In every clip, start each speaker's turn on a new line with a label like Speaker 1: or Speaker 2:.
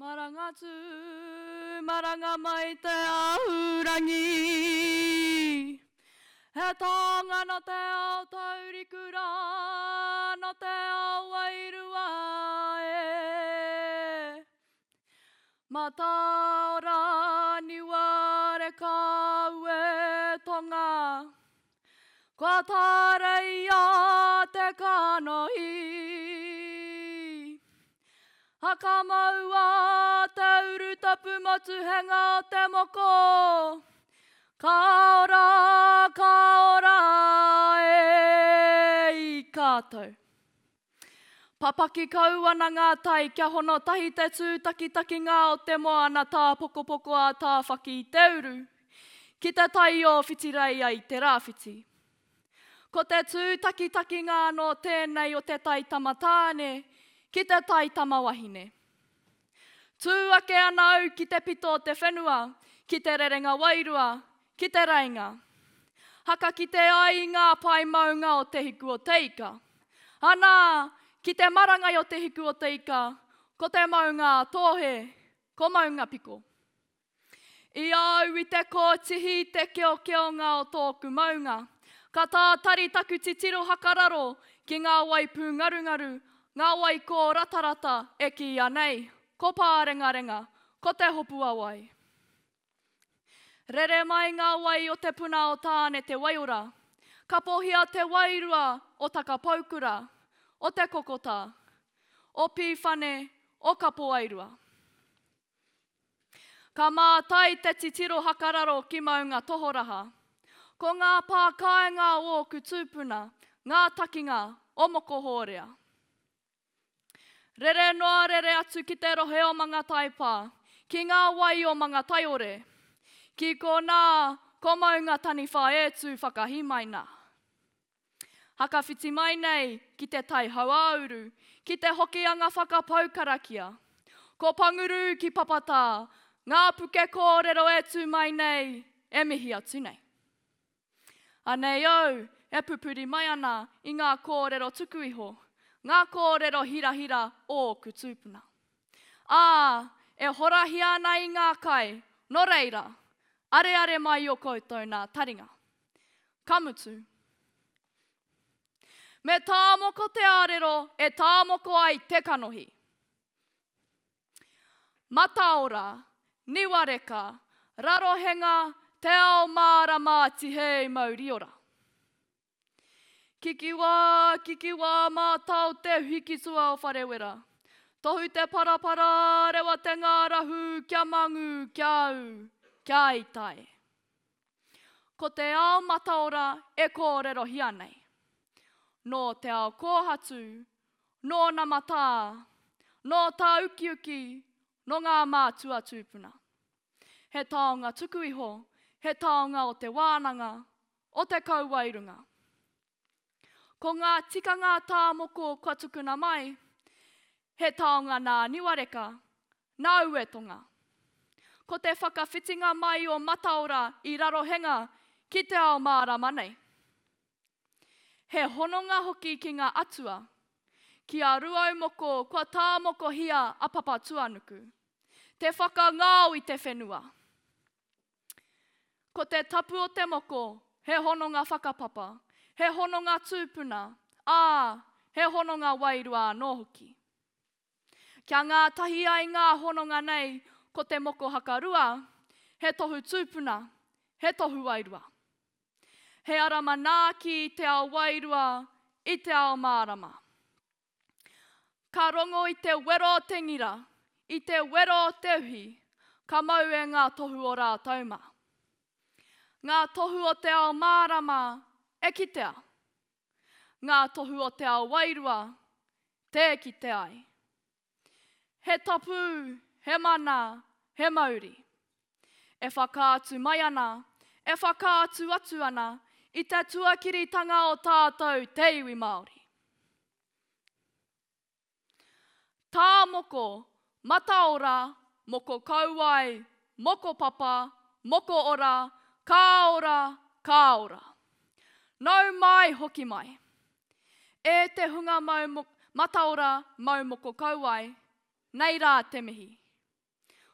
Speaker 1: Marangatu, maranga mai te ahurangi. He tonga no te ao taurikura, no te ao wairua e. Mataora ni ware kaue tonga, kua tarei a te kanohi. Haka maua te uru tapu motu henga o te moko. Ka ora e I kātou. Papaki kauana ngā tai kia hono tahi te tūtaki ngā o te moana tā pokopoko a tā whaki I te uru. Ki te tai o whitirei ai te rāwhiti. Ko te tūtaki ngā no tēnei o te tai tamatāne, ki te tai tamawahine. Tūake ana au ki te pito o te whenua, ki te rerenga wairua, ki te reinga. Haka ki te ai ngā pai maunga o te hiku o te ika. Ana, ki te marangai o te hiku o te ika, ko te maunga tōhe, ko maunga piko. I au I te kōtihi te keokeonga o tōku maunga, ka tā tari taku titiro hakararo ki ngā waipu ngarungaru, ngā wai ko ratarata e ki ia nei, ko pārengarenga, ko te hopua wai. Rere mai ngā wai o te puna o tāne te waiora, ka pohia te wairua o takapaukura, o te kokota, o pīwhane, o kapoairua. Ka mātai te titiro hakararo ki maunga tohoraha, ko ngā pākainga o kutupuna, ngā takinga o mokohorea. Rere noa rere atu ki te rohe o mga taipā, ki ngā wai o mga taiore, ki ko nā ko maunga taniwha e tū whakahimaina. Haka whiti mai nei ki te tai hauauru, ki te hokianga whakapaukarakia, ko panguru ki papata, ngā puke kōrero e tū mai nei, e mihi atu nei. Anei au, e pupuri mai ana I ngā kōrero tuku iho, ngā kōrero hirahira o kutupuna. E horahi ana I ngā kai, no reira, are mai o koutou nā taringa. Kamutu. Me tāmoko te arero, e tāmoko ai te kanohi. Mataora, niwareka, rarohenga, te ao mārama tihei mauriora. Kikiwā mātau te hikitua o wharewera. Tohu te parapara, rewa te ngārahu, kia mangu, kia au, kia itai. Ko te ao mataora e kōrero hia nei. No te ao kōhatu, no na matā, no tā ukiuki, no ngā mātua tūpuna. He taonga tuku iho, he taonga o te wānanga, o te kauwairunga. Ko ngā tikanga tāmoko kua tukuna mai, he taonga nā niwareka, nā uetonga. Ko te whakawhitinga mai o mataora I rarohenga ki te ao mārama nei. He hononga hoki ki ngā atua, ki a ruau moko kua tāmoko hia a papa tuanuku. Te whakangāo I te whenua. Ko te tapu o te moko, he hononga whakapapa, he hononga tūpuna, he hononga wairua anō hoki. Kia ngā tahi ai ngā hononga nei, ko te moko hakarua, he tohu tūpuna, he tohu wairua. He arama nā ki te ao wairua, I te ao mārama. Ka rongo I te wero o te ngira, I te wero o te uhi, ka mau e ngā tohu o rā tauma. Ngā tohu o te ao mārama, e kitea. Ngā tohu o te ao wairua, te kite ai. He tapu, he mana, he mauri. E whakaatu mai ana, e whakaatu atu ana, I te tuakiritanga o tātou te iwi Māori. Tā moko, mataora, moko kauai, moko papa, moko ora, ka ora. Nau mai hoki mai. E te hunga mataora mau moko kauai, nei rā te mihi.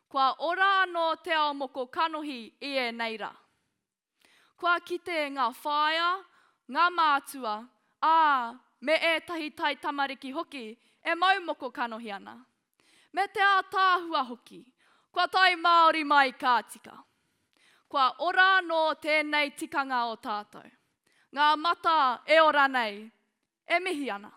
Speaker 1: Kua ora no te ao moko kanohi I e nei rā. Kua kite ngā whaia, ngā mātua, me ētahi tai tamariki hoki, e mau moko kanohi ana. Me te ātāhua hoki, kua tai Māori mai ka tika. Kua ora no tēnei tikanga o tātou. Ngā mata e ora nei, e mihi ana.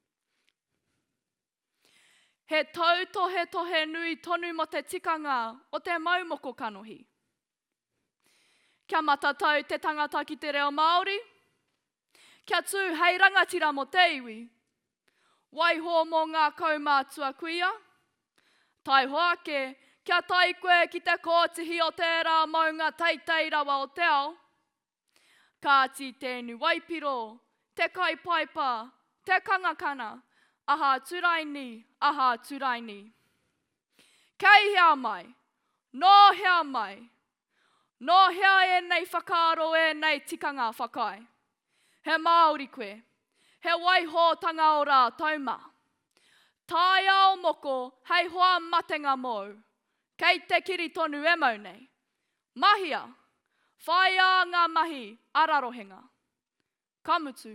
Speaker 1: He tautohe nui tonu mo te tikanga o te maumoko kanohi. Kia matatau te tangata ki te reo Māori. Kia tū hei rangatira mo te iwi. Waiho mo ngā kaumātua kuia. Tai hoake, kia tai koe ki te kōtihi o tērā maunga teitei rawa o te ao. Kāti tēnu waipiro, te kaipaipa, te kangakana, aha turaini. Kei hea mai, no hea mai, no hea e nei whakaaro e nei tikanga whakai. He Māori koe, he waihotanga o rā tauma. Tai ao moko, hei hoa matenga mō, kei te kiri tonu e mau nei. Mahia, whai a ngā mahi ararohenga. Kamutu.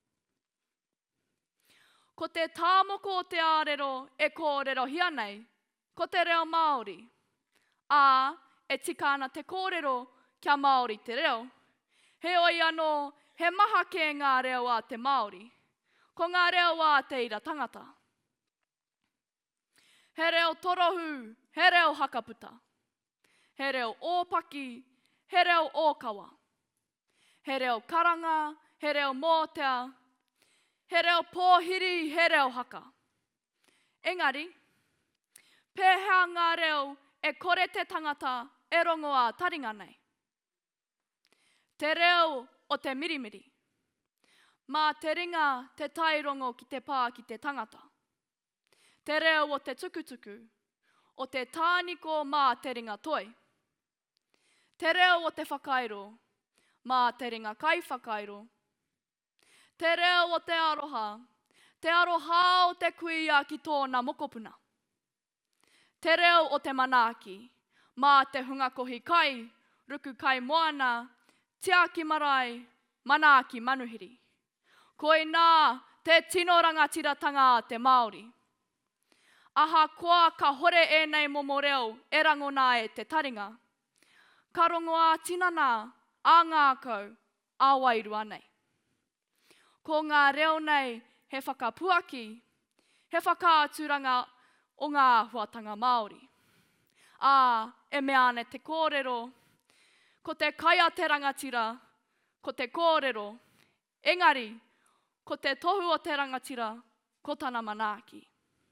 Speaker 1: Ko te tāmoko o te ārero e kōrero hia nei, ko te reo Māori. E tika ana te kōrero kia Māori te reo. He oi anō, he maha ke ngā reo a te Māori. Ko ngā reo a te ira tangata. He reo torohu, he reo hakaputa. He reo ōpaki, he reo ōkawa. He reo karanga, he reo mōtea. He reo pōhiri, he reo haka. Engari, pēhea ngā reo e kore te tangata e rongo a taringa nei. Te reo o te mirimiri. Mā te ringa te tairongo ki te pā ki te tangata. Te reo o te tukutuku, o te tāniko mā te ringa toi. Te reo o te whakairo, mā te ringa kai whakairo. Te reo o te aroha o te kuia ki tōna mokopuna. Te reo o te manaaki, mā te hunga kohi kai, ruku kai moana, tiaki marae, manaaki manuhiri. Koe nā te tino rangatiratanga a te Māori. Aha koa ka hore e nei momo reo e rangona e te taringa. Ka rongoa tinana a ngākau a wairua nei. Ko ngā reo nei he whakapuaki, he whakaaturanga o ngā huatanga Māori. E mea ane te kōrero, ko te kaia te rangatira, ko te kōrero. Engari, ko te tohu o te rangatira, ko tana manaaki.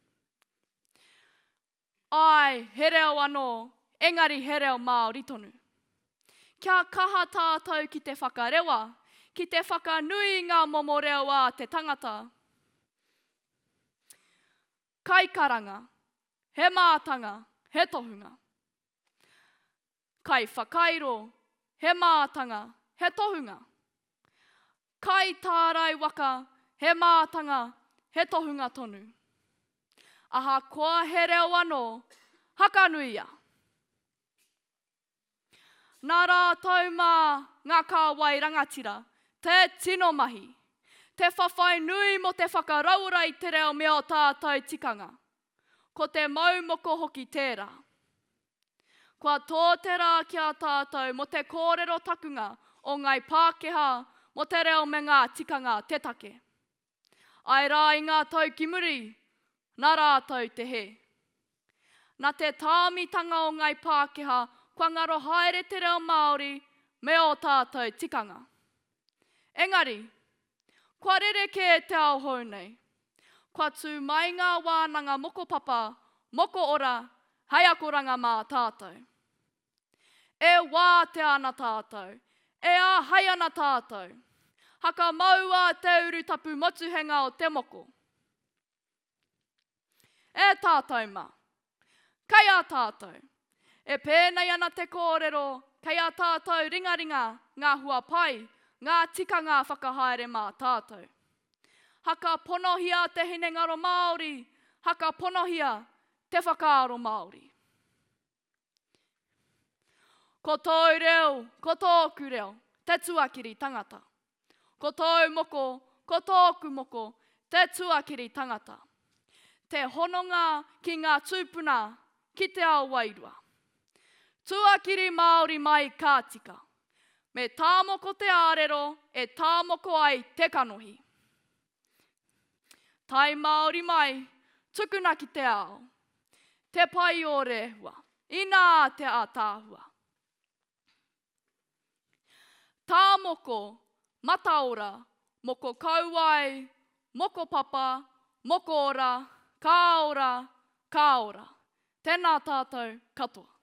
Speaker 1: He reo anō, engari he reo Māori tonu. Kia kaha tātou ki te whakarewa, ki te whakanui ngā momo reo a te tangata. Kai karanga, he mātanga, he tohunga. Kai whakairo, he mātanga, he tohunga. Kai tārai waka, he mātanga, he tohunga tonu. Aha koa he reo anō, hakanuia. Nā rātou mā ngā kāwai rangatira, te tino mahi. Te whawhai nui mo te whakaraurai te reo mea o tātou tikanga. Ko te maumoko hoki tērā. Kua tōtera kia tātou mo te kōrero takunga o ngai Pākehā mo te reo me ngā tikanga te take. Ai rā i ngā taukimuri, nā rātou te he. Nā te tāmitanga o ngai Pākehā, kua ngaro haere te reo Māori me o tātou tikanga. Engari, kua rereke te ao hou nei. Kua tū mai ngā wānanga moko papa, moko ora, hei akoranga mā tātou. E wā te ana tātou, e a hai ana tātou. Haka maua te urutapu motuhenga o te moko. E tātou mā, kei a tātou. E pēnei ana te kōrero, kei a tātou ringaringa ngā hua pai, ngā tikanga whakahaere mā tātou. Haka ponohia te hinengaro Māori, haka ponohia te whakaaro Māori. Ko tōu reo, ko tōku reo, te tuakiri tangata. Ko tōu moko, ko tōku moko, te tuakiri tangata. Te hononga ki ngā tūpuna ki te ao wairua. Tuakiri Māori mai ka tika. Me tāmoko te ārero e tāmoko ai te kanohi. Tai Māori mai, tukuna ki te ao. Te pai o rehua, ina te ātāhua. Tāmoko, mataora, moko kauai, moko papa, moko ora, ka ora, ka ora. Tēnā tātou katoa.